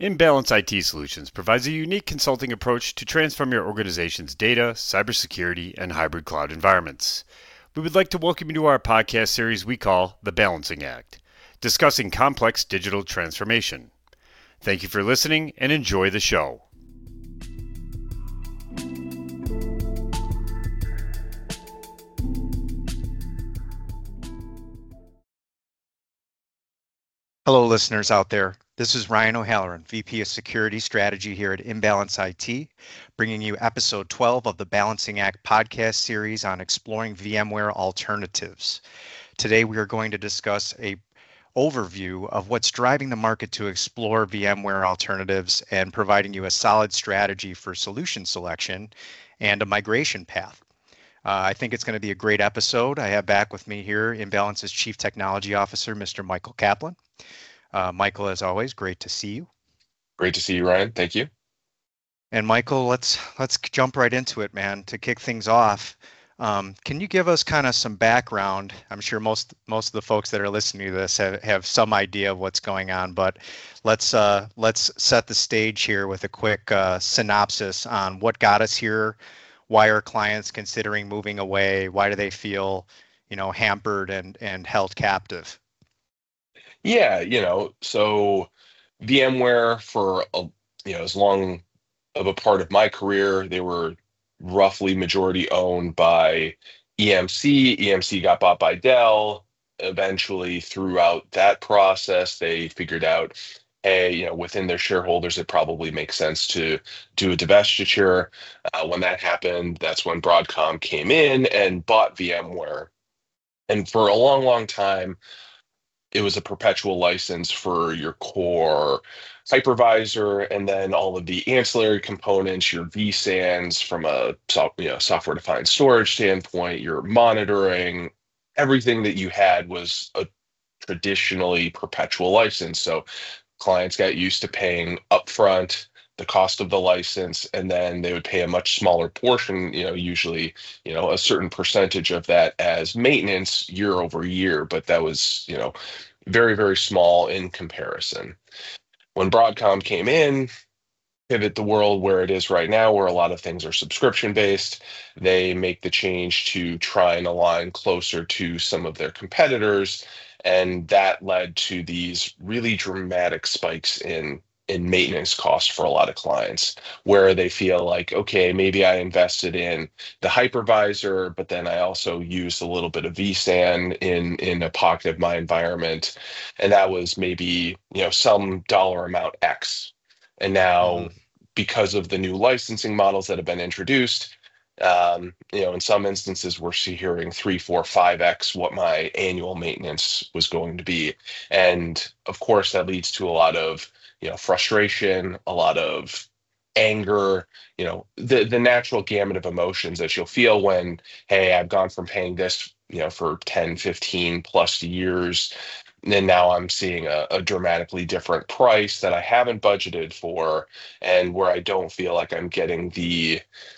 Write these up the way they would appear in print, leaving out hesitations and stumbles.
Imbalance IT Solutions provides a unique consulting approach to transform your organization's data, cybersecurity, and hybrid cloud environments. We would like to welcome you to our podcast series we call The Balancing Act, discussing complex digital transformation. Thank you for listening and enjoy the show. Hello, listeners out there. This is Ryan O'Halloran, VP of Security Strategy here at Imbalance IT, bringing you episode 12 of the Balancing Act podcast series on exploring VMware alternatives. Today, we are going to discuss an overview of what's driving the market to explore VMware alternatives and providing you a solid strategy for solution selection and a migration path. I think it's going to be a great episode. I have back with me here Imbalance's Chief Technology Officer, Mr. Michael Kaplan. Michael, as always, great to see you. Great to see you, Ryan. Thank you. And Michael, let's jump right into it, man. To kick things off, can you give us kind of some background? I'm sure most of the folks that are listening to this have some idea of what's going on, but let's set the stage here with a quick synopsis on what got us here. Why are clients considering moving away? Why do they feel, hampered and held captive? Yeah, so VMware for as long of a part of my career, they were roughly majority owned by EMC. EMC got bought by Dell. Eventually, throughout that process, they figured out, hey, within their shareholders, it probably makes sense to do a divestiture. When that happened, that's when Broadcom came in and bought VMware. And for a long, long time, it was a perpetual license for your core hypervisor, and then all of the ancillary components, your vSANs from a software-defined storage standpoint, your monitoring, everything that you had was a traditionally perpetual license. So clients got used to paying upfront the cost of the license, and then they would pay a much smaller portion, usually, a certain percentage of that as maintenance year over year, but that was, very, very small in comparison. When Broadcom came in, pivot the world where it is right now, where a lot of things are subscription based, they make the change to try and align closer to some of their competitors, and that led to these really dramatic spikes in maintenance costs for a lot of clients, where they feel like, okay, maybe I invested in the hypervisor, but then I also used a little bit of vSAN in a pocket of my environment, and that was maybe some dollar amount X. And now, because of the new licensing models that have been introduced, in some instances, we're hearing 3, 4, 5x what my annual maintenance was going to be, and of course that leads to a lot of frustration, a lot of anger, the natural gamut of emotions that you'll feel when, hey, I've gone from paying this, for 10, 15 plus years, and now I'm seeing a dramatically different price that I haven't budgeted for, and where I don't feel like I'm getting the,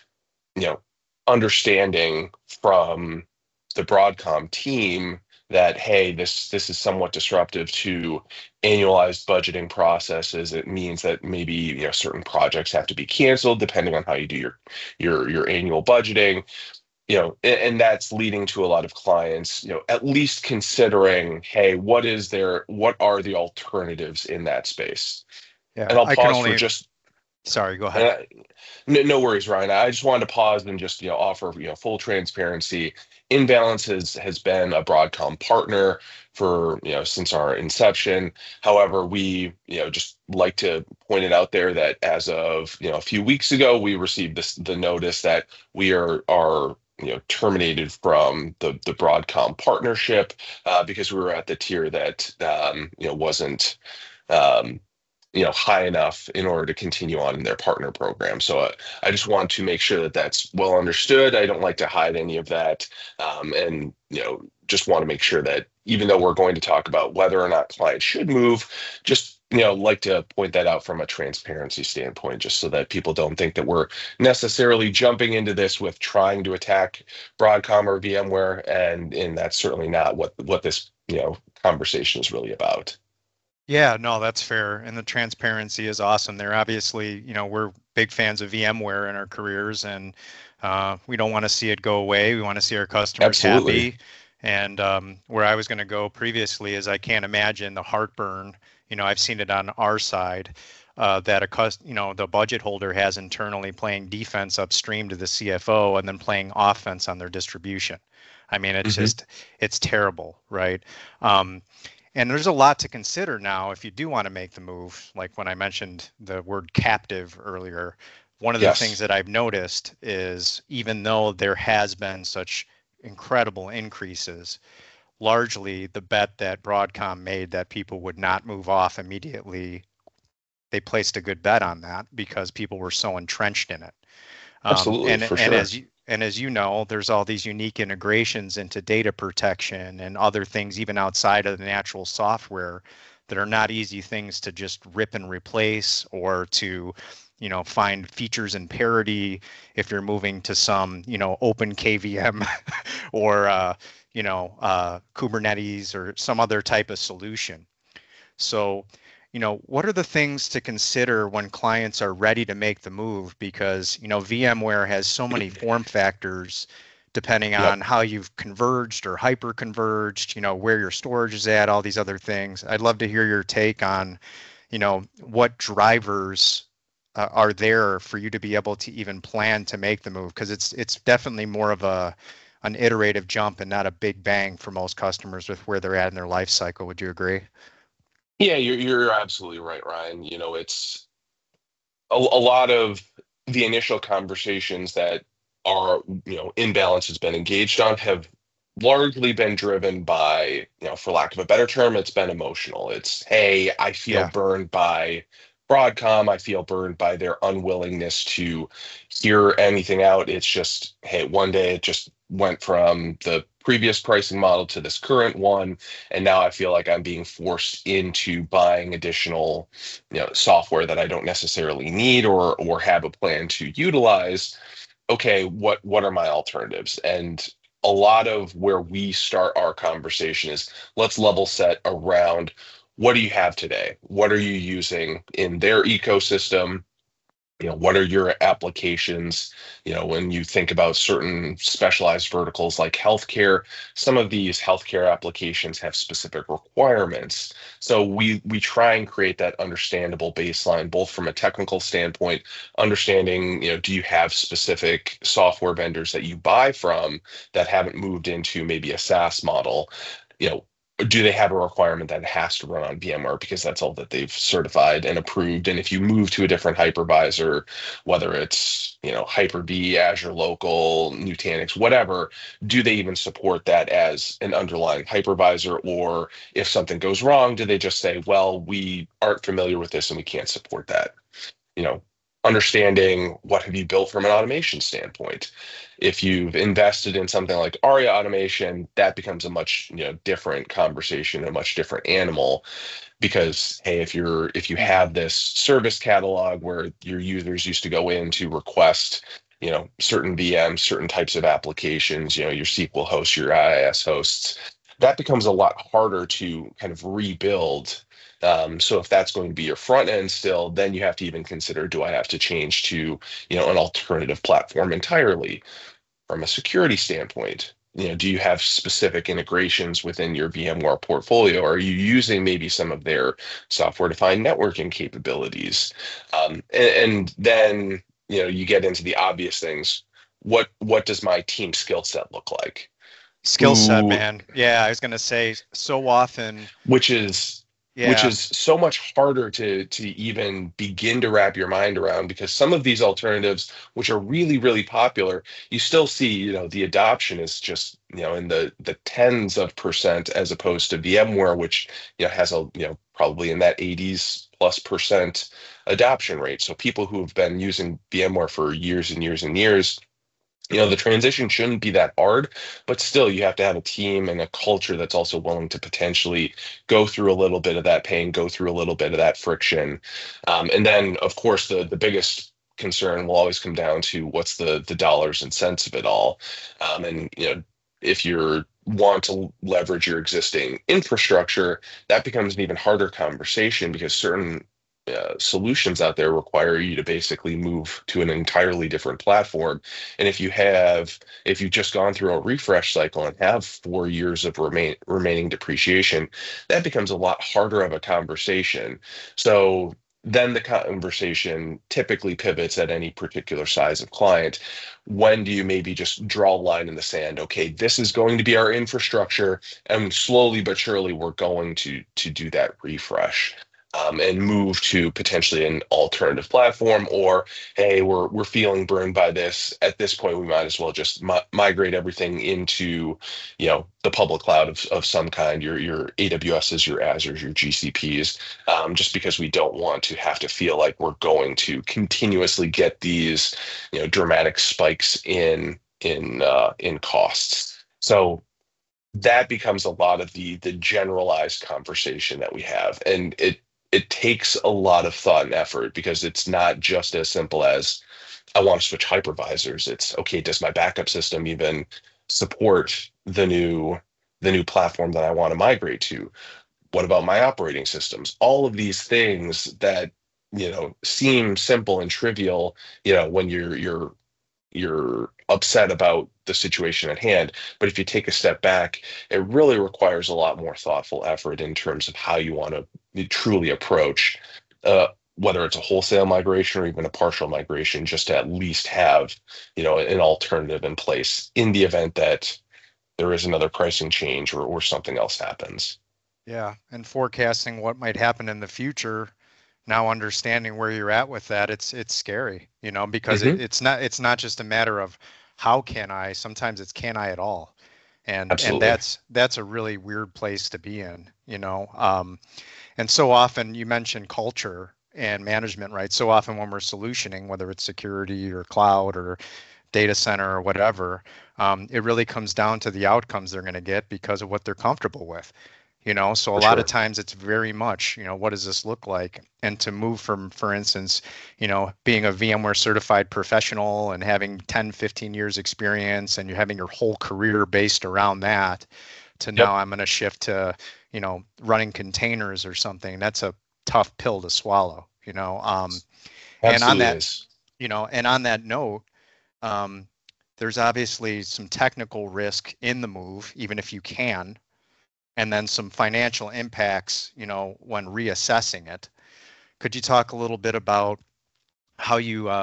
understanding from the Broadcom team that, hey, this is somewhat disruptive to annualized budgeting processes. It means that maybe certain projects have to be canceled depending on how you do your annual budgeting. And that's leading to a lot of clients, at least considering, hey, what are the alternatives in that space? Yeah, And I'll I can pause only. for just. Sorry, go ahead. No worries, Ryan. I just wanted to pause and just offer full transparency. Imbalance has been a Broadcom partner for since our inception. However, we just like to point it out there that as of a few weeks ago, we received the notice that we are terminated from the Broadcom partnership because we were at the tier that wasn't. High enough in order to continue on in their partner program. So I just want to make sure that that's well understood. I don't like to hide any of that. And just want to make sure that even though we're going to talk about whether or not clients should move, just, like to point that out from a transparency standpoint, just so that people don't think that we're necessarily jumping into this with trying to attack Broadcom or VMware. And that's certainly not what this, conversation is really about. Yeah, no, that's fair. And the transparency is awesome. They're obviously, we're big fans of VMware in our careers, and we don't want to see it go away. We want to see our customers Absolutely. happy. And where I was going to go previously is I can't imagine the heartburn. I've seen it on our side that the budget holder has internally playing defense upstream to the CFO and then playing offense on their distribution. I mean, Hmm. it's terrible, right? Um, and there's a lot to consider now if you do want to make the move. Like when I mentioned the word captive earlier, one of the things Yes. that I've noticed is even though there has been such incredible increases, largely the bet that Broadcom made that people would not move off immediately, they placed a good bet on that because people were so entrenched in it. Um, Absolutely, and for and sure. as you and as you know, there's all these unique integrations into data protection and other things, even outside of the natural software, that are not easy things to just rip and replace or to, find features and parity if you're moving to some, open KVM or Kubernetes or some other type of solution. So, what are the things to consider when clients are ready to make the move? Because, VMware has so many form factors depending Yep. on how you've converged or hyper converged, where your storage is at, all these other things. I'd love to hear your take on, what drivers are there for you to be able to even plan to make the move, because it's definitely more of an iterative jump and not a big bang for most customers with where they're at in their life cycle. Would you agree? Yeah, you're absolutely right, Ryan. It's a lot of the initial conversations that are, Imbalance has been engaged on have largely been driven by, for lack of a better term, it's been emotional. It's, hey, I feel Yeah. burned by Broadcom. I feel burned by their unwillingness to hear anything out. It's just, hey, one day it just went from the previous pricing model to this current one, and now I feel like I'm being forced into buying additional, software that I don't necessarily need or have a plan to utilize. Okay, what are my alternatives? And a lot of where we start our conversation is, let's level set around, what do you have today? What are you using in their ecosystem? What are your applications? When you think about certain specialized verticals like healthcare, some of these healthcare applications have specific requirements. So we try and create that understandable baseline, both from a technical standpoint, understanding, do you have specific software vendors that you buy from that haven't moved into maybe a SaaS model? You know, do they have a requirement that it has to run on VMware because that's all that they've certified and approved? And if you move to a different hypervisor, whether it's, Hyper-V, Azure Local, Nutanix, whatever, do they even support that as an underlying hypervisor? Or if something goes wrong, do they just say, well, we aren't familiar with this and we can't support that? you know, Understanding what have you built from an automation standpoint. If you've invested in something like ARIA automation, that becomes a much, different conversation, a much different animal, because hey, if you have this service catalog where your users used to go in to request, certain VMs, certain types of applications, your SQL hosts, your IIS hosts, that becomes a lot harder to kind of rebuild. So if that's going to be your front end still, then you have to even consider, do I have to change to, an alternative platform entirely? From a security standpoint, do you have specific integrations within your VMware portfolio? Are you using maybe some of their software-defined networking capabilities? And then, you get into the obvious things. What does my team skill set look like? Skill set, Who man. Yeah, I was gonna say so often. which is which Yeah, is so much harder to even begin to wrap your mind around, because some of these alternatives, which are really really popular, you still see, the adoption is just, in the tens of percent, as opposed to VMware, which, has a, probably in that 80s plus percent adoption rate. So people who have been using VMware for years and years and years, the transition shouldn't be that hard, but still, you have to have a team and a culture that's also willing to potentially go through a little bit of that pain, go through a little bit of that friction. And then, of course, the biggest concern will always come down to what's the dollars and cents of it all. And, if you're want to leverage your existing infrastructure, that becomes an even harder conversation because certain solutions out there require you to basically move to an entirely different platform. And if you've just gone through a refresh cycle and have 4 years of remaining depreciation, that becomes a lot harder of a conversation. So then the conversation typically pivots at any particular size of client. When do you maybe just draw a line in the sand? Okay, this is going to be our infrastructure, and slowly but surely we're going to do that refresh. And move to potentially an alternative platform, or hey, we're feeling burned by this. At this point, we might as well just migrate everything into, the public cloud of some kind, your AWSs, your Azures, your GCPs, just because we don't want to have to feel like we're going to continuously get these, dramatic spikes in costs. So that becomes a lot of the generalized conversation that we have, and it takes a lot of thought and effort because it's not just as simple as I want to switch hypervisors. It's okay, does my backup system even support the new platform that I want to migrate to? What about my operating systems? All of these things that seem simple and trivial, when you're upset about the situation at hand. But if you take a step back, it really requires a lot more thoughtful effort in terms of how you want to truly approach, whether it's a wholesale migration or even a partial migration, just to at least have, an alternative in place in the event that there is another pricing change or something else happens. Yeah, and forecasting what might happen in the future, now understanding where you're at with that, it's scary, because Mhm. it's not just a matter of how can I, sometimes it's can I at all. And Absolutely. that's a really weird place to be in. And so often you mentioned culture and management, right? So often when we're solutioning, whether it's security or cloud or data center or whatever, it really comes down to the outcomes they're going to get because of what they're comfortable with. So a For lot of sure. times it's very much, what does this look like? And to move from, for instance, being a VMware certified professional and having 10, 15 years experience, and you're having your whole career based around that, to Yep. now I'm going to shift to, running containers or something. That's a tough pill to swallow. And on Absolutely that, is. and on that note, um, there's obviously some technical risk in the move, even if you can, and then some financial impacts, when reassessing it. Could you talk a little bit about how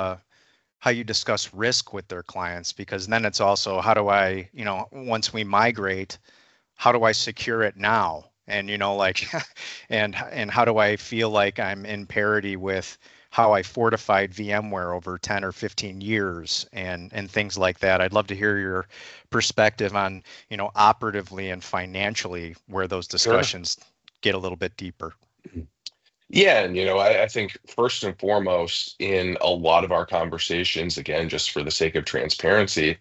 you discuss risk with their clients? Because then it's also, how do I, once we migrate, how do I secure it now? And like, and how do I feel like I'm in parity with how I fortified VMware over 10 or 15 years, and things like that. I'd love to hear your perspective on, operatively and financially, where those Sure. discussions get a little bit deeper. Yeah, and I think first and foremost in a lot of our conversations, again, just for the sake of transparency,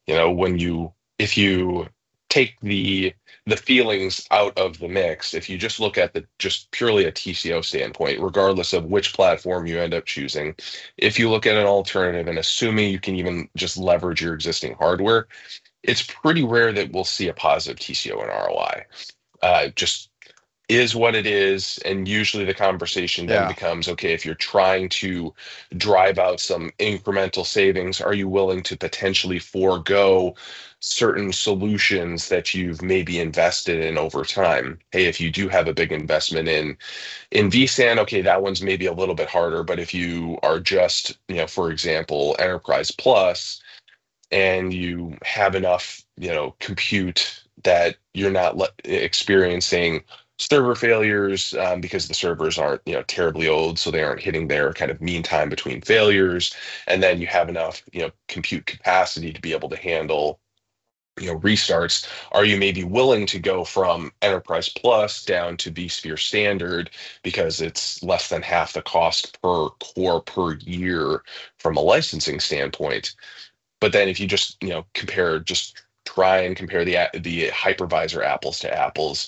if you take the feelings out of the mix, if you just look at the just purely a TCO standpoint, regardless of which platform you end up choosing, if you look at an alternative and assuming you can even just leverage your existing hardware, it's pretty rare that we'll see a positive TCO and ROI. Just is what it is. And usually the conversation then Yeah. becomes, okay, if you're trying to drive out some incremental savings, are you willing to potentially forego certain solutions that you've maybe invested in over time? Hey, if you do have a big investment in vSAN, okay, that one's maybe a little bit harder. But if you are just, for example, Enterprise Plus, and you have enough, compute that you're not experiencing server failures, because the servers aren't, terribly old, so they aren't hitting their kind of mean time between failures, and then you have enough, compute capacity to be able to handle, restarts. Are you maybe willing to go from Enterprise Plus down to vSphere Standard because it's less than half the cost per core per year from a licensing standpoint? But then if you just, just try and compare the hypervisor apples to apples.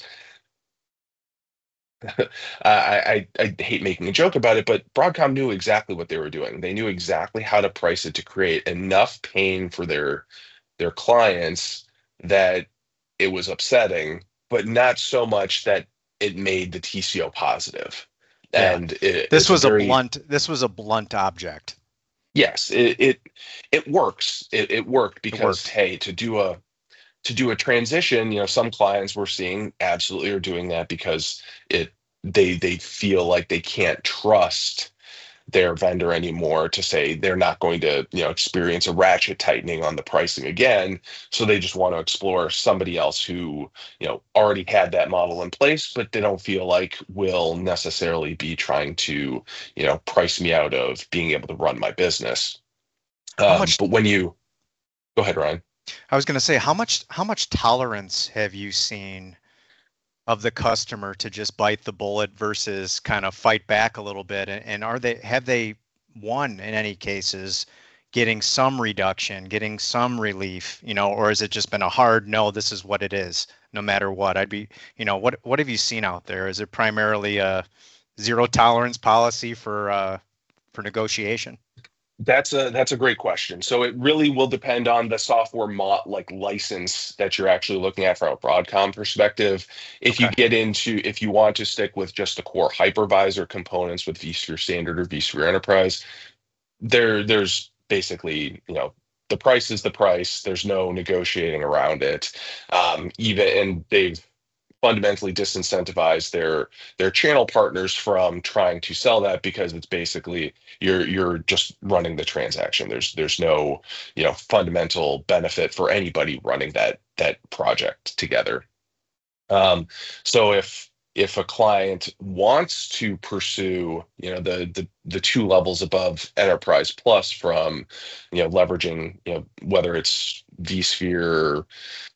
I hate making a joke about it, but Broadcom knew exactly what they were doing. They knew exactly how to price it to create enough pain for their clients that it was upsetting, but not so much that it made the TCO positive. Yeah. And this was a blunt object. Yes, it works. It worked because, hey, to do a transition, some clients we're seeing absolutely are doing that because they feel like they can't trust their vendor anymore to say they're not going to, experience a ratchet tightening on the pricing again. So they just want to explore somebody else who, already had that model in place, but they don't feel like will necessarily be trying to, price me out of being able to run my business. But when you go ahead, Ryan. I was going to say, how much tolerance have you seen of the customer to just bite the bullet versus kind of fight back a little bit? And have they won in any cases getting some reduction, getting some relief, or has it just been a hard no, this is what it is, no matter what? What have you seen out there? Is it primarily a zero tolerance policy for negotiation? That's a great question. So it really will depend on the software license that you're actually looking at from a Broadcom perspective. If you want to stick with just the core hypervisor components with vSphere Standard or vSphere Enterprise, there's basically, the price is the price. There's no negotiating around it. And they've fundamentally disincentivized their channel partners from trying to sell that, because it's basically you're just running the transaction. There's no fundamental benefit for anybody running that project together. So if a client wants to pursue the two levels above Enterprise Plus from leveraging whether it's vSphere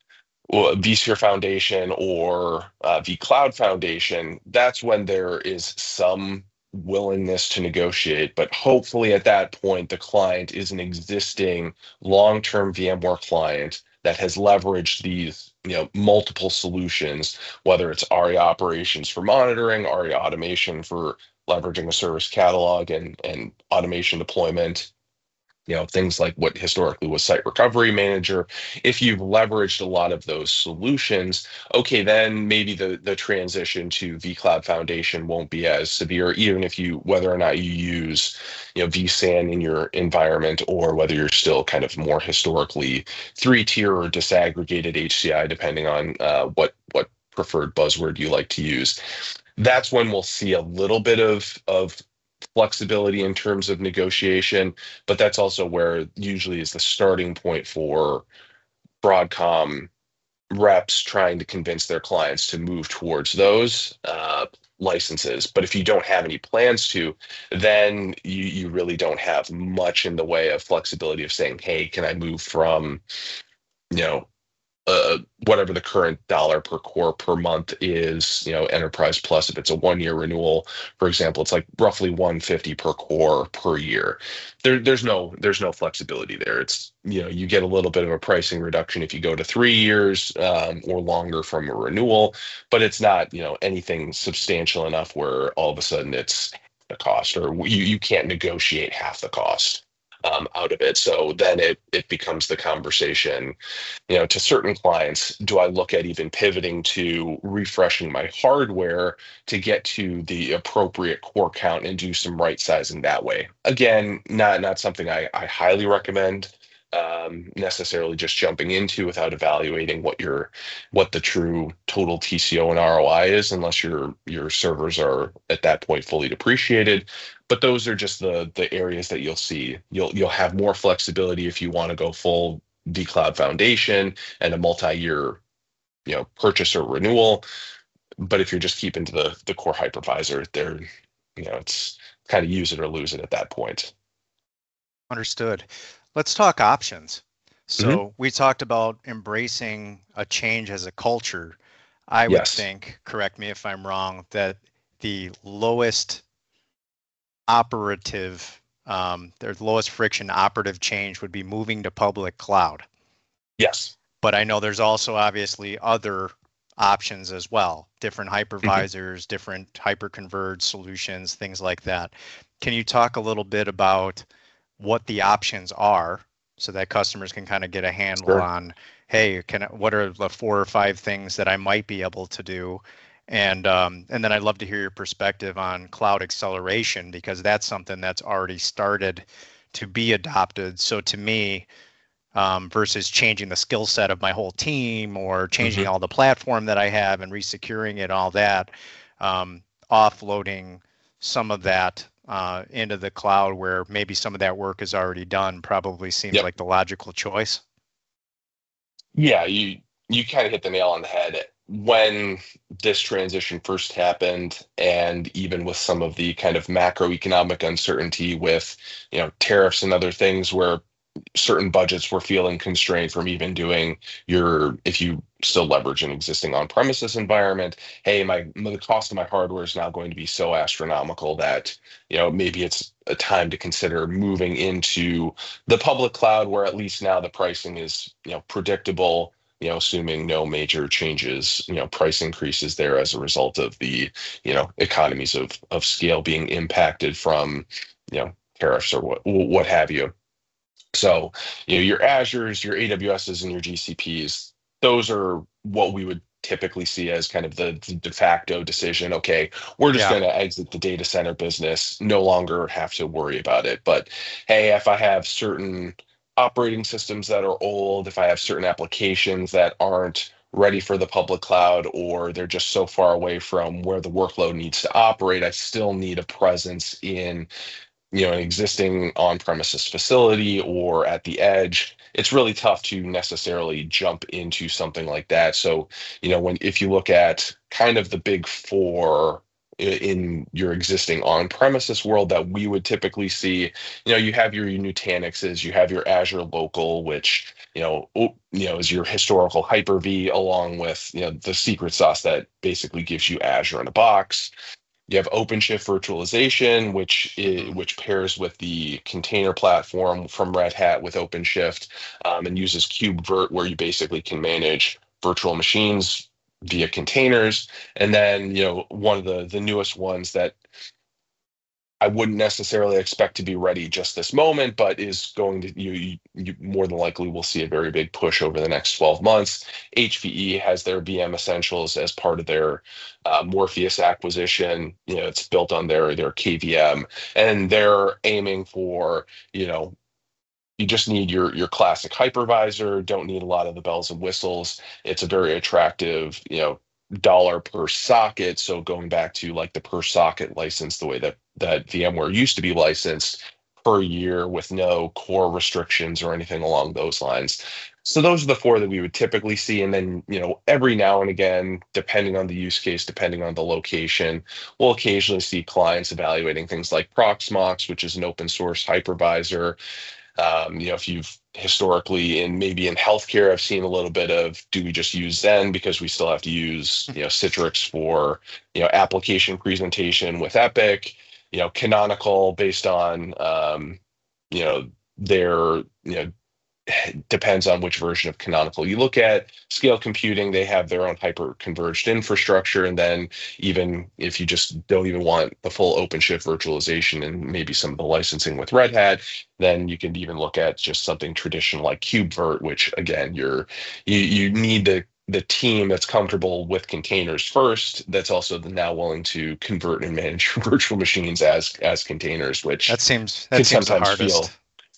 Foundation or vCloud Foundation, that's when there is some willingness to negotiate. But hopefully at that point, the client is an existing long-term VMware client that has leveraged these multiple solutions, whether it's ARIA operations for monitoring, ARIA automation for leveraging a service catalog and automation deployment, things like what historically was Site Recovery Manager. If you've leveraged a lot of those solutions, okay, then maybe the transition to vCloud Foundation won't be as severe, even if whether or not you use, vSAN in your environment, or whether you're still kind of more historically 3-tier or disaggregated HCI, depending on what preferred buzzword you like to use. That's when we'll see a little bit of flexibility in terms of negotiation, but that's also where usually is the starting point for Broadcom reps trying to convince their clients to move towards those licenses. But if you don't have any plans to, then you really don't have much in the way of flexibility of saying, hey, can I move from whatever the current dollar per core per month is, Enterprise Plus, if it's a 1-year renewal, for example, it's like roughly $150 per core per year. There's no flexibility there. It's, you get a little bit of a pricing reduction if you go to 3 years or longer from a renewal, but it's not, anything substantial enough where all of a sudden it's the cost, or you can't negotiate half the cost out of it. So then it becomes the conversation, to certain clients, do I look at even pivoting to refreshing my hardware to get to the appropriate core count and do some right sizing that way? Again, not something I highly recommend necessarily just jumping into without evaluating what the true total TCO and ROI is, unless your servers are at that point fully depreciated. But those are just the areas that you'll see. You'll have more flexibility if you want to go full vCloud Foundation and a multi-year purchase or renewal. But if you're just keeping to the core hypervisor, there, it's kind of use it or lose it at that point. Understood. Let's talk options. So we talked about embracing a change as a culture. I would think, correct me if I'm wrong, that the lowest operative, their lowest friction operative change would be moving to public cloud. Yes. But I know there's also obviously other options as well, different hypervisors, different hyperconverged solutions, things like that. Can you talk a little bit about what the options are so that customers can kind of get a handle on hey, what are the 4 or 5 things that I might be able to do? And then I'd love to hear your perspective on cloud acceleration, because that's something that's already started to be adopted. So to me, versus changing the skill set of my whole team or changing Mhm. all the platform that I have and resecuring it, all that, offloading some of that into the cloud where maybe some of that work is already done probably seems Yep. like the logical choice. Yeah, you kind of hit the nail on the head. When this transition first happened, and even with some of the kind of macroeconomic uncertainty with, tariffs and other things where certain budgets were feeling constrained from even doing if you still leverage an existing on-premises environment, hey, the cost of my hardware is now going to be so astronomical that, maybe it's a time to consider moving into the public cloud, where at least now the pricing is, predictable, assuming no major changes, price increases there as a result of the, economies of scale being impacted from, tariffs or what have you. So, your Azures, your AWSs, and your GCPs, those are what we would typically see as kind of the de facto decision. Okay, we're just Yeah. going to exit the data center business, no longer have to worry about it. But hey, if I have certain operating systems that are old, if I have certain applications that aren't ready for the public cloud, or they're just so far away from where the workload needs to operate, I still need a presence in, an existing on-premises facility or at the edge. It's really tough to necessarily jump into something like that. So, if you look at kind of the big four in your existing on-premises world that we would typically see, you have your Nutanixes, you have your Azure Local, which, is your historical Hyper-V, along with, the secret sauce that basically gives you Azure in a box. You have OpenShift virtualization, which pairs with the container platform from Red Hat with OpenShift, and uses KubeVirt, where you basically can manage virtual machines via containers. And then, one of the newest ones that I wouldn't necessarily expect to be ready just this moment, but is going to, you more than likely will see a very big push over the next 12 months. HPE has their VM Essentials as part of their Morpheus acquisition. It's built on their KVM, and they're aiming for, you just need your classic hypervisor, don't need a lot of the bells and whistles. It's a very attractive, dollar per socket. So going back to like the per socket license, the way that VMware used to be licensed per year with no core restrictions or anything along those lines. So those are the four that we would typically see. And then, every now and again, depending on the use case, depending on the location, we'll occasionally see clients evaluating things like Proxmox, which is an open source hypervisor. If you've historically maybe in healthcare, I've seen a little bit of, do we just use Zen because we still have to use, Citrix for, application presentation with Epic, Canonical based on, you know, their, depends on which version of Canonical you look at. Scale Computing, they have their own hyper-converged infrastructure. And then even if you just don't even want the full OpenShift virtualization and maybe some of the licensing with Red Hat, then you can even look at just something traditional like KubeVirt, which again, you need the team that's comfortable with containers first, that's also now willing to convert and manage virtual machines as containers, which That seems can the sometimes hardest. feel,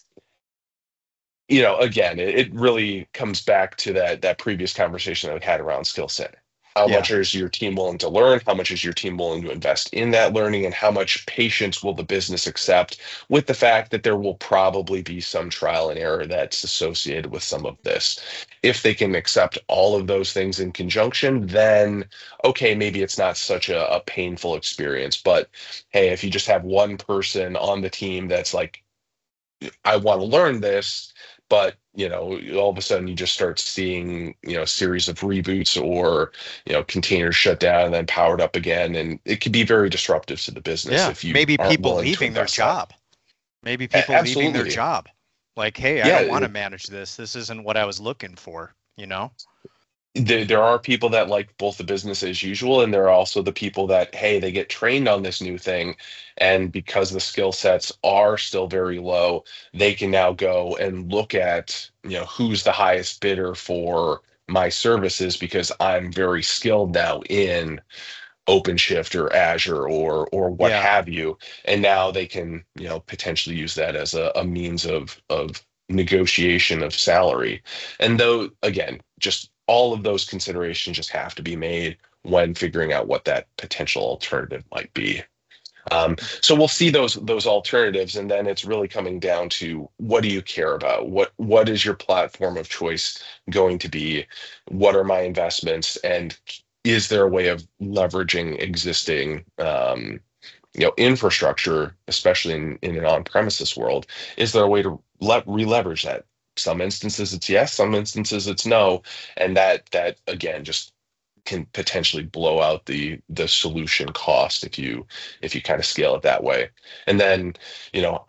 again, it really comes back to that previous conversation that we had around skill set. How Yeah. much is your team willing to learn? How much is your team willing to invest in that learning? And how much patience will the business accept with the fact that there will probably be some trial and error that's associated with some of this? If they can accept all of those things in conjunction, then okay, maybe it's not such a painful experience. But hey, if you just have one person on the team that's like, I want to learn this, but all of a sudden you just start seeing, a series of reboots or, containers shut down and then powered up again. And it could be very disruptive to the business Yeah. if you Maybe aren't people willing to leaving their invest that. job. Maybe people leaving their Absolutely. job. Like, hey, I Yeah, don't want to manage this. This isn't what I was looking for, there are people that like both the business as usual, and there are also the people that, hey, they get trained on this new thing, and because the skill sets are still very low, they can now go and look at, who's the highest bidder for my services because I'm very skilled now in OpenShift or Azure or what Yeah. have you, and now they can, potentially use that as a means of negotiation of salary. And though, again, just all of those considerations just have to be made when figuring out what that potential alternative might be. So we'll see those alternatives, and then it's really coming down to, what do you care about? What is your platform of choice going to be? What are my investments? And is there a way of leveraging existing infrastructure, especially in an on-premises world? Is there a way to re-leverage that? Some instances it's yes, some instances it's no, and that again just can potentially blow out the solution cost if you kind of scale it that way. And then, you know,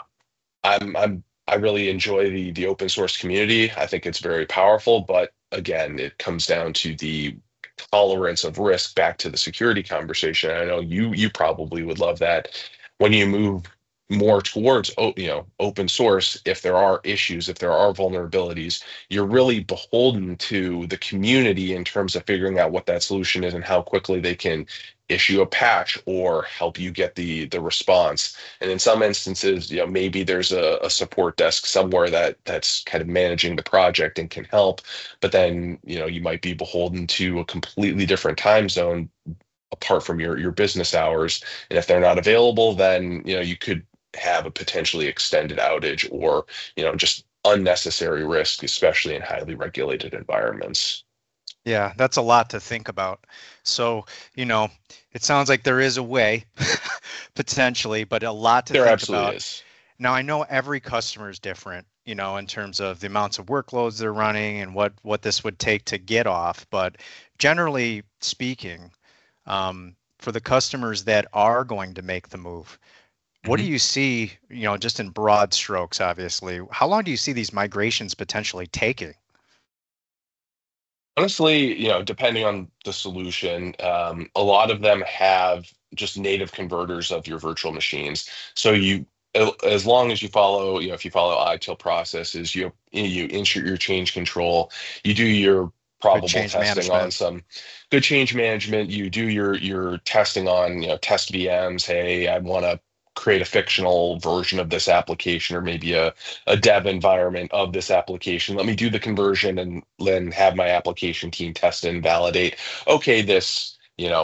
I really enjoy the open source community. I think it's very powerful, but again, it comes down to the tolerance of risk, back to the security conversation. I know you probably would love that. When you move more towards open source, if there are issues, if there are vulnerabilities, you're really beholden to the community in terms of figuring out what that solution is and how quickly they can issue a patch or help you get the response. And in some instances, maybe there's a support desk somewhere that's kind of managing the project and can help, but then you might be beholden to a completely different time zone apart from your business hours. And if they're not available, then you could have a potentially extended outage or just unnecessary risk, especially in highly regulated environments. Yeah, that's a lot to think about. So, it sounds like there is a way potentially, but a lot to There think absolutely about. is. Now, I know every customer is different, in terms of the amounts of workloads they're running and what this would take to get off. But generally speaking, for the customers that are going to make the move, what do Mhm. you see, just in broad strokes, obviously, how long do you see these migrations potentially taking? Honestly, depending on the solution, a lot of them have just native converters of your virtual machines. So as long as you follow, if you follow ITIL processes, you insert your change control, you do your Good probable change testing on management. some good change management, you do your testing on, test VMs. Hey, I want to create a fictional version of this application, or maybe a dev environment of this application. Let me do the conversion and then have my application team test and validate. Okay, this,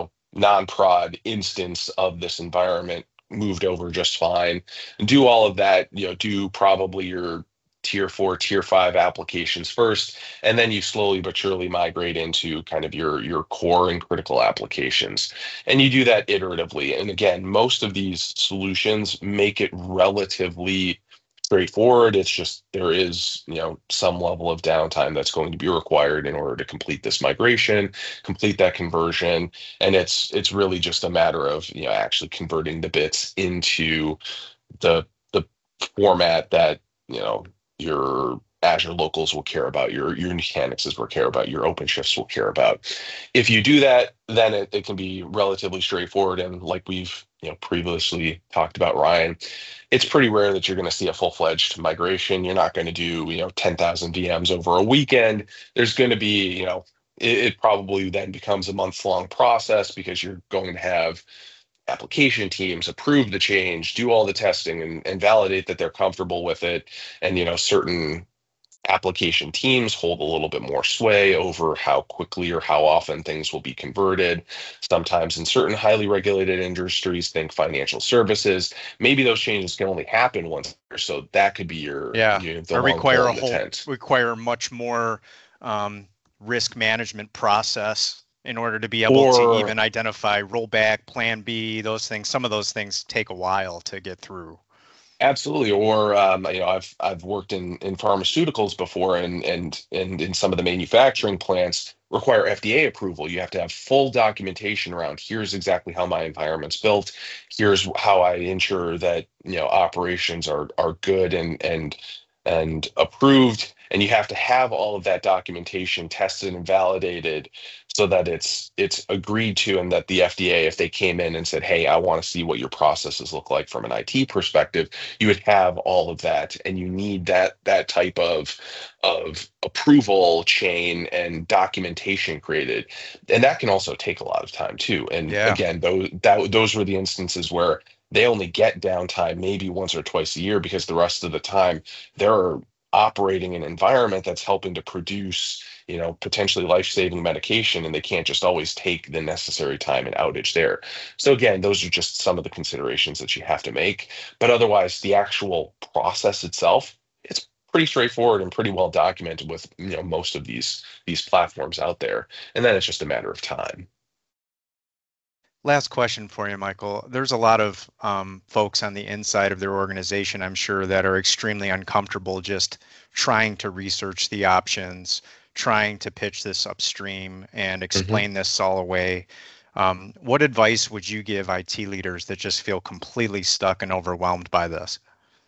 non-prod instance of this environment moved over just fine. And do all of that, do probably your tier 4, tier 5 applications first, and then you slowly but surely migrate into kind of your core and critical applications. And you do that iteratively. And again, most of these solutions make it relatively straightforward. It's just there is, some level of downtime that's going to be required in order to complete this migration, complete that conversion. And it's really just a matter of, actually converting the bits into the format that, your Azure locals will care about, your Nutanixes will care about, your OpenShifts will care about. If you do that, then it can be relatively straightforward. And like we've previously talked about, Ryan, it's pretty rare that you're going to see a full-fledged migration. You're not going to do 10,000 VMs over a weekend. There's going to be it probably then becomes a month-long process because you're going to have application teams approve the change, do all the testing, and validate that they're comfortable with it. And certain application teams hold a little bit more sway over how quickly or how often things will be converted. Sometimes in certain highly regulated industries, think financial services, maybe those changes can only happen once a year. So that could be Yeah, the I long require pole a in the whole tent. require much more risk management process in order to be able to Or even identify rollback, plan B, those things. Some of those things take a while to get through. absolutely, or I've worked in pharmaceuticals before, and in some of the manufacturing plants require FDA approval. You have to have full documentation around, here's exactly how my environment's built, here's how I ensure that operations are good and and approved, and you have to have all of that documentation tested and validated so that it's agreed to, and that the FDA, if they came in and said, hey, I want to see what your processes look like from an IT perspective, you would have all of that, and you need that type of approval chain and documentation created. And that can also take a lot of time too. And Yeah. again, those were the instances where they only get downtime maybe once or twice a year, because the rest of the time they're operating an environment that's helping to produce, potentially life-saving medication, and they can't just always take the necessary time and outage there. So again, those are just some of the considerations that you have to make. But otherwise, the actual process itself, it's pretty straightforward and pretty well documented with most of these platforms out there. And then it's just a matter of time. Last question for you, Michael. There's a lot of folks on the inside of their organization, I'm sure, that are extremely uncomfortable just trying to research the options, trying to pitch this upstream and explain this all away. What advice would you give IT leaders that just feel completely stuck and overwhelmed by this?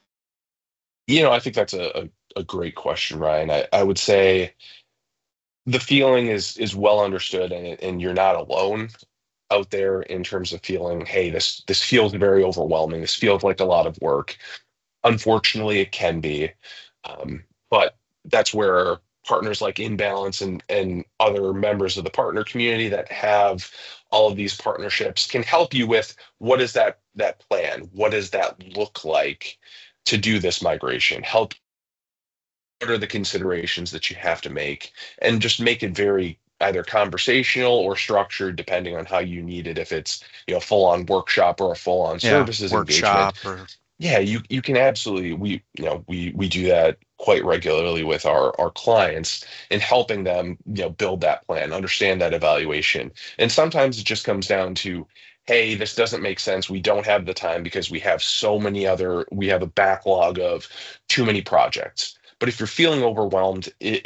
I think that's a great question, Ryan. I would say the feeling is well understood, and you're not alone out there in terms of feeling, hey, this feels very overwhelming. This feels like a lot of work. Unfortunately, it can be, but that's where partners like Imbalance and other members of the partner community that have all of these partnerships can help you with what is that plan? What does that look like to do this migration? Help. What are the considerations that you have to make, and just make it very either conversational or structured, depending on how you need it. If it's full-on workshop or a full-on services workshop engagement, you can absolutely. We do that quite regularly with our clients in helping them build that plan, understand that evaluation, and sometimes it just comes down to, hey, this doesn't make sense. We don't have the time because we have we have a backlog of too many projects. But if you're feeling overwhelmed,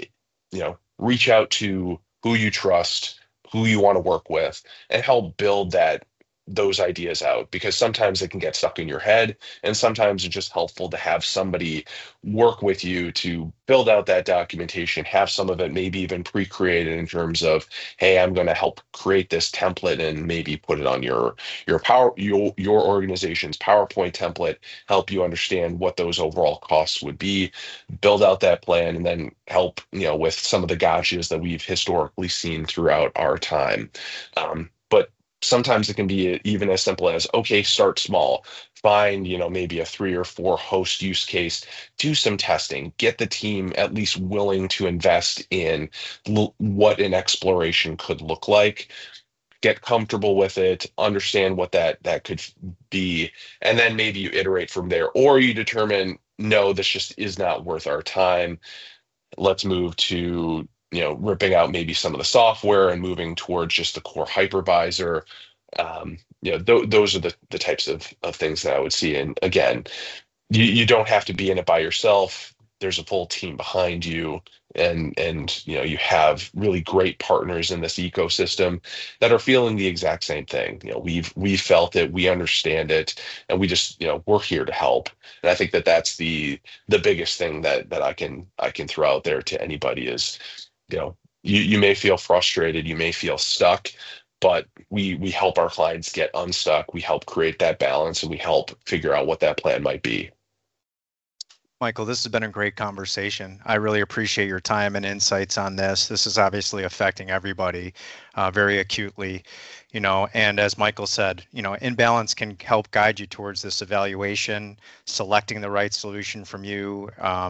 reach out to who you trust, who you want to work with, and help build those ideas out, because sometimes it can get stuck in your head, and sometimes it's just helpful to have somebody work with you to build out that documentation, have some of it maybe even pre-created in terms of, hey, I'm going to help create this template and maybe put it on your organization's PowerPoint template, help you understand what those overall costs would be, build out that plan, and then help with some of the gotchas that we've historically seen throughout our time. But sometimes it can be even as simple as, okay, start small, find, maybe a 3 or 4 host use case, do some testing, get the team at least willing to invest in what an exploration could look like, get comfortable with it, understand what that could be, and then maybe you iterate from there, or you determine, no, this just is not worth our time. Let's move to ripping out maybe some of the software and moving towards just the core hypervisor. Those are the types of things that I would see. And again, you don't have to be in it by yourself. There's a full team behind you, and you have really great partners in this ecosystem that are feeling the exact same thing. We've felt it, we understand it, and we just we're here to help. And I think that's the biggest thing that I can throw out there to anybody is, you may feel frustrated, you may feel stuck, but we help our clients get unstuck. We help create that balance, and we help figure out what that plan might be. Michael, this has been a great conversation. I really appreciate your time and insights on this. This is obviously affecting everybody very acutely, and as Michael said, Imbalance can help guide you towards this evaluation, selecting the right solution from you,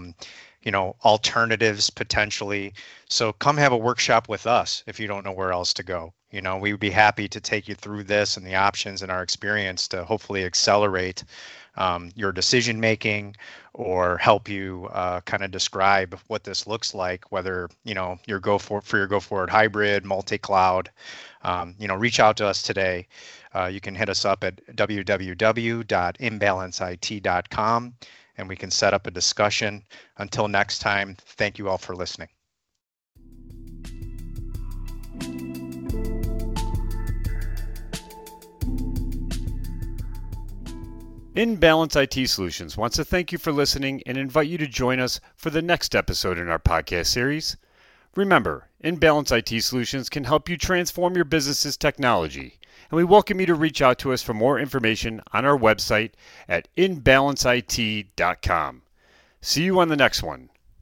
alternatives potentially. So come have a workshop with us if you don't know where else to go. We would be happy to take you through this and the options and our experience to hopefully accelerate your decision making, or help you kind of describe what this looks like, whether your go forward hybrid, multi-cloud. Reach out to us today. You can hit us up at www.imbalanceit.com, and we can set up a discussion. Until next time, thank you all for listening. InBalance IT Solutions wants to thank you for listening and invite you to join us for the next episode in our podcast series. Remember, InBalance IT Solutions can help you transform your business's technology, and we welcome you to reach out to us for more information on our website at inbalanceit.com. See you on the next one.